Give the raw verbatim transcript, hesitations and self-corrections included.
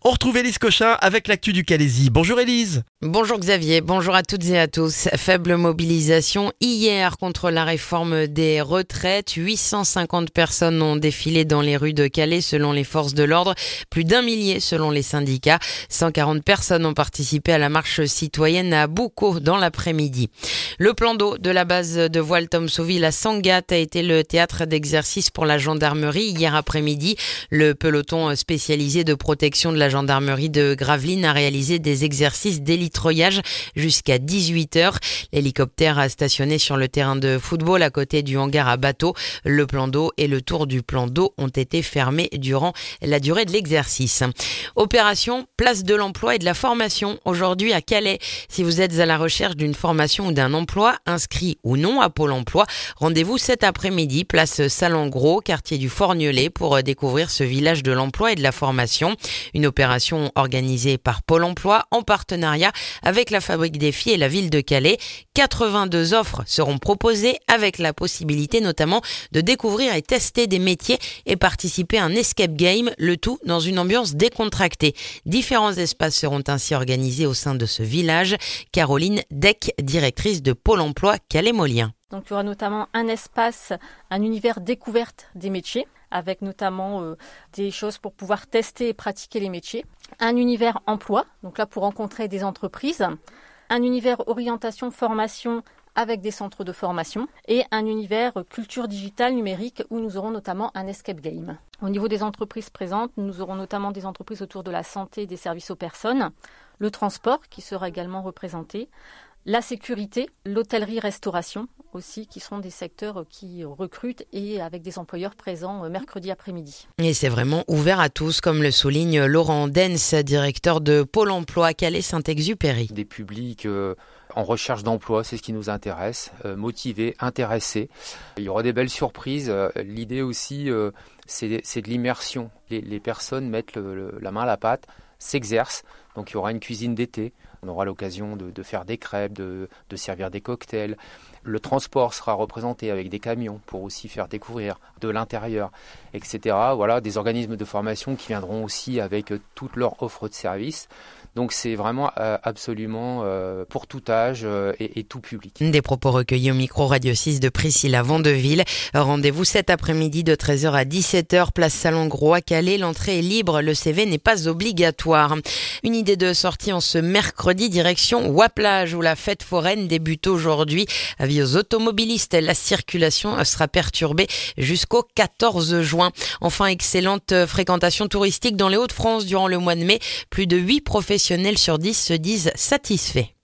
On retrouve Élise Cochin avec l'actu du Calaisis. Bonjour Élise. Bonjour Xavier, bonjour à toutes et à tous. Faible mobilisation hier contre la réforme des retraites. huit cent cinquante personnes ont défilé dans les rues de Calais selon les forces de l'ordre. Plus d'un millier selon les syndicats. cent quarante personnes ont participé à la marche citoyenne à Boucau dans l'après-midi. Le plan d'eau de la base de voile Tom Sauville à Sangatte a été le théâtre d'exercice pour la gendarmerie hier après-midi. Le peloton spécialisé de protection de la gendarmerie de Gravelines a réalisé des exercices d'hélitreuillage jusqu'à dix-huit heures. L'hélicoptère a stationné sur le terrain de football à côté du hangar à bateaux. Le plan d'eau et le tour du plan d'eau ont été fermés durant la durée de l'exercice. Opération Place de l'emploi et de la formation aujourd'hui à Calais. Si vous êtes à la recherche d'une formation ou d'un emploi, inscrit ou non à Pôle emploi, rendez-vous cet après-midi, place Salengros, quartier du Forgnelet, pour découvrir ce village de l'emploi et de la formation. Une opération organisée par Pôle emploi en partenariat avec la Fabrique des Filles et la ville de Calais. quatre-vingt-deux offres seront proposées avec la possibilité notamment de découvrir et tester des métiers et participer à un escape game, le tout dans une ambiance décontractée. Différents espaces seront ainsi organisés au sein de ce village. Caroline Deck, directrice de Pôle emploi Calais-Molien. Donc il y aura notamment un espace, un univers découverte des métiers, avec notamment euh, des choses pour pouvoir tester et pratiquer les métiers. Un univers emploi, donc là pour rencontrer des entreprises. Un univers orientation formation avec des centres de formation. Et un univers culture digitale numérique où nous aurons notamment un escape game. Au niveau des entreprises présentes, nous aurons notamment des entreprises autour de la santé et des services aux personnes, le transport qui sera également représenté, la sécurité, l'hôtellerie-restauration aussi, qui sont des secteurs qui recrutent et avec des employeurs présents mercredi après-midi. Et c'est vraiment ouvert à tous, comme le souligne Laurent Dens, directeur de Pôle emploi Calais-Saint-Exupéry. Des publics euh, en recherche d'emploi, c'est ce qui nous intéresse, euh, motivés, intéressés. Il y aura des belles surprises. Euh, l'idée aussi, euh, c'est, c'est de l'immersion. Les, les personnes mettent le, le, la main à la pâte, s'exercent. Donc il y aura une cuisine d'été. On aura l'occasion de, de faire des crêpes, de, de servir des cocktails. Le transport sera représenté avec des camions pour aussi faire découvrir de l'intérieur, et cetera. Voilà, des organismes de formation qui viendront aussi avec toute leur offre de services. Donc c'est vraiment euh, absolument euh, pour tout âge euh, et, et tout public. Des propos recueillis au micro Radio six de Priscilla Vandeville. Rendez-vous cet après-midi de treize heures à dix-sept heures, place Salengros à Calais. L'entrée est libre, le C V n'est pas obligatoire. Une idée de sortie en ce mercredi, direction Waplage où la fête foraine débute aujourd'hui. Avis aux automobilistes, la circulation sera perturbée jusqu'au quatorze juin. Enfin, excellente fréquentation touristique dans les Hauts-de-France durant le mois de mai. Plus de huit professionnels sur dix se disent satisfaits.